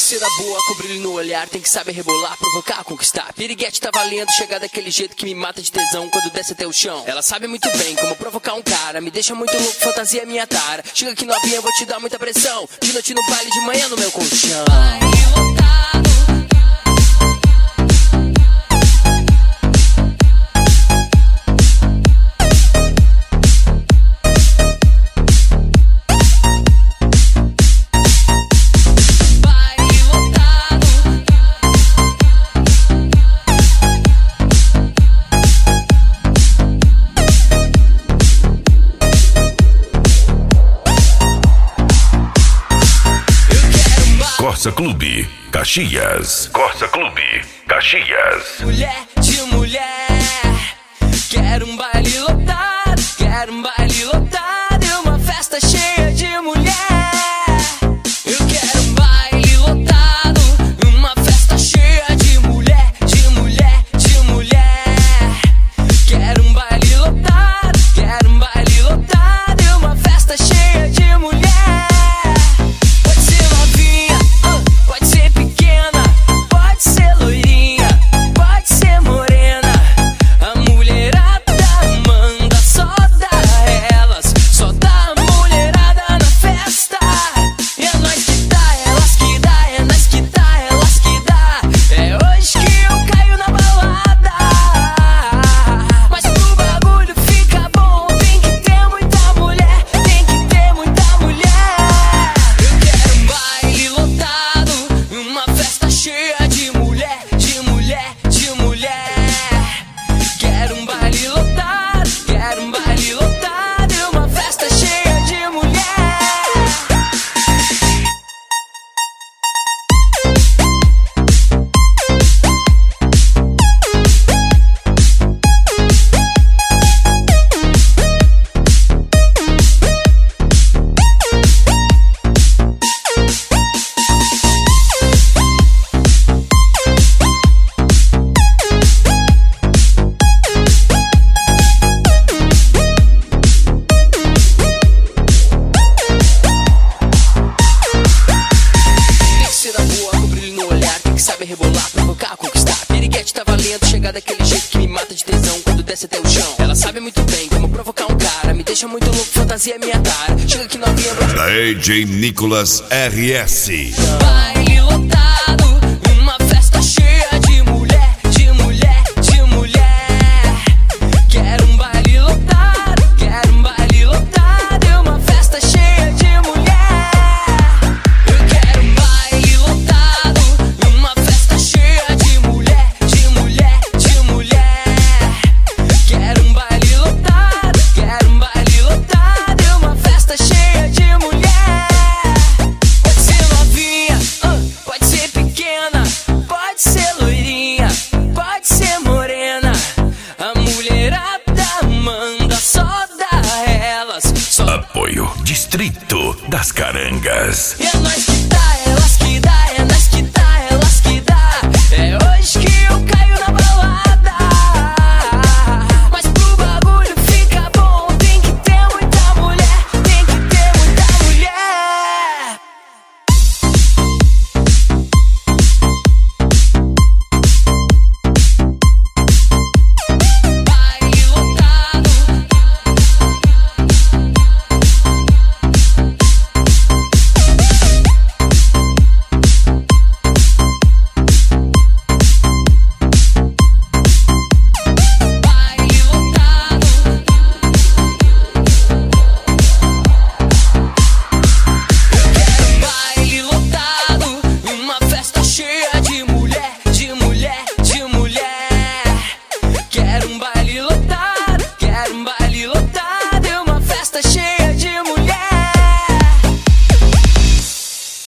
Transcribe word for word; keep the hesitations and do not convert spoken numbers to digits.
ser a boa, com brilho no olhar, tem que saber rebolar, provocar, conquistar. Piriguete tá valendo, chegar daquele jeito que me mata de tesão quando desce até o chão. Ela sabe muito bem como provocar um cara, me deixa muito louco, fantasia minha tara. Chega aqui novinha, vou te dar muita pressão, de noite no baile, de manhã no meu colchão. Baile lotado. Corsa Clube Caxias. Corsa Clube Caxias. Mulher de mulher, quero um baile lotado, quero um baile lotado e uma festa cheia de mulher. Eu quero um baile lotado, uma festa cheia de mulher, de mulher, de mulher. Quero um baile lotado, quero um baile lotado e uma festa cheia de mulher. Rebolar, provocar, conquistar. Piriguete tá valendo, chegar daquele jeito que me mata de tesão quando desce até o chão. Ela sabe muito bem como provocar um cara, me deixa muito louco, fantasia minha tara. Chega aqui novinha, vou... D J Nicolas R S. Baile